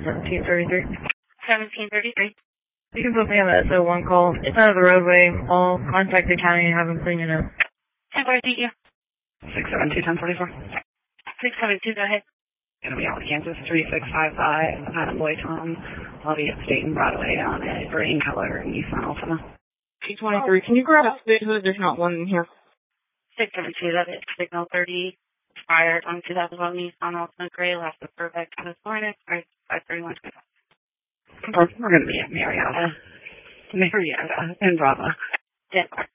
1733. 1733. You can put me on that one call. It's out of the roadway. I'll contact the county and have them clean it up. 1040, yeah. 672-1044. 672, go ahead. Gonna be out in Kansas 3655. Hi, Boy Tom. I'll be at State and Broadway on a green color Nissan Altima. 223. Can you grab a spit hood? There's not one in here. 672, that is signal 30. Expired on 2012 Nissan Altima Gray. Last report back to this morning. Expired 531. We're gonna be at Marietta in Brava. Denmark.